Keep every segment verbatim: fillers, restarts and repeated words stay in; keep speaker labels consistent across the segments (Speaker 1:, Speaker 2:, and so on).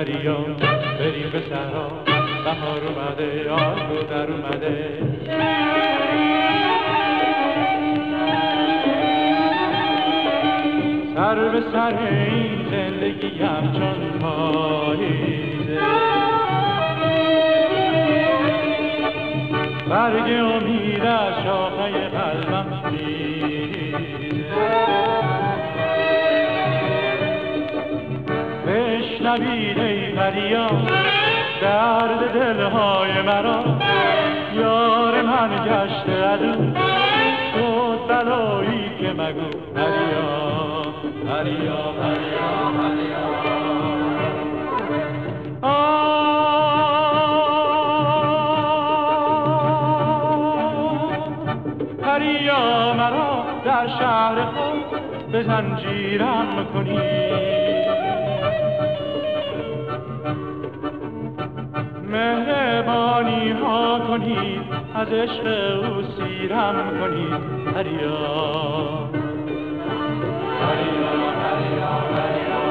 Speaker 1: پریا بریم به صحرا، بهار اومده، آه گل در اومده. سر به سر این زندگیم چون پاییزه، برگ امید از شاخه قلبم میریزه. بشنوید ای پریا درد دلهای مرا، یار من گشته عدو شد بلایی که مگو. پریا پریا پریا پریا پریا مرا در شهر خود به زنجیرم کنی، مهربانی ها کنید از عشق او سیرم کنید. پریا پریا پریا پریا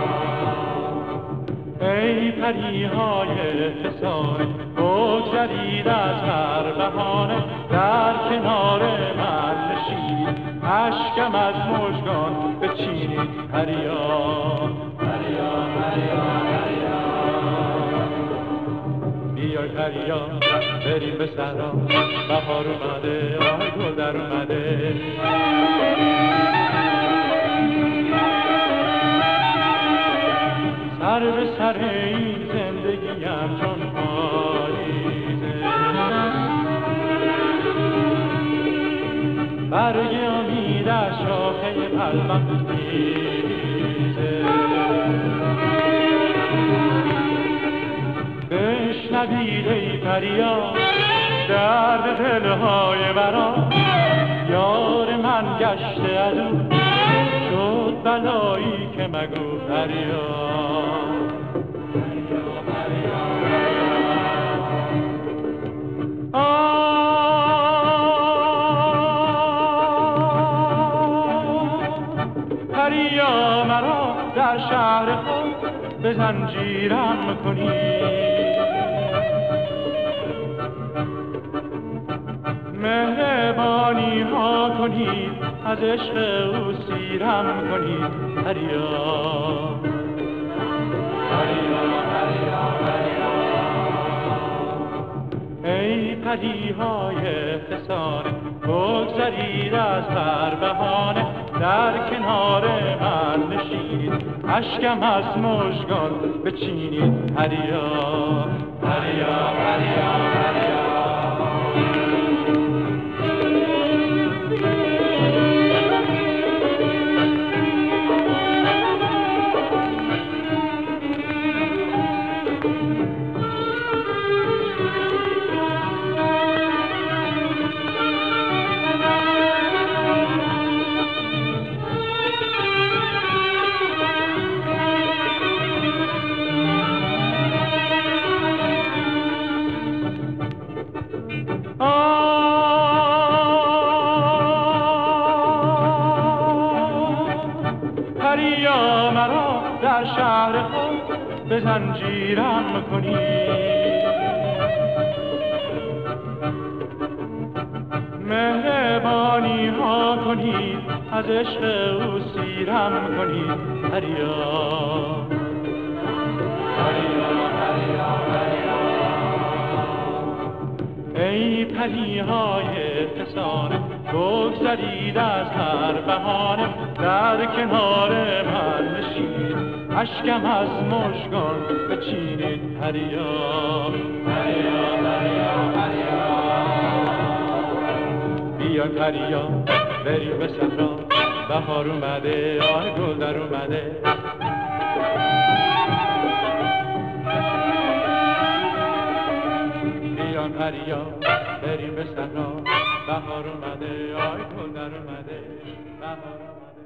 Speaker 1: ای پریهای فسانه، بگذرید از هر بهانه، در کنار من نشینید، اشکم از مژگان بچینید. پریا پریا پریا پریا بیای پریا بریم به صحرا، بهار اومده، آه گل در اومده. سر به سر این زندگیم چون پاییزه، برگ امید از شاخه قلبم میریزه. بشنوید ای پریا درد دلهای مرا، یار من گشته عدو شد بلایی که مگو. پریا پریا مرا در شهر خود به زنجیرم کنی، مهربانی ها کنید از عشق او سیرم کنید. پریا پریا پریا پریا ای پریهای فسانه، بگذرید از هر بهانه، در کنار من نشینید، اشکم از مژگان بچینید. پریا پریا پریا پریا پریا مرا در شهر خود به زنجیرم کنی، مهربانی ها کنید از عشق او سیرم کنید. پریا پریا پریا پریا ای پریهای فسانه، بگذرید از هر بهانه، در کنار من نشینید، اشکم از مژگان بچینید. پریا پریا پریا پریا بیای پریا بریم به صحرا، بهار اومده، آه گل در اومده. بیای پریا بریم به صحرا، بهار اومده، آه گل در اومده. بهار اومده.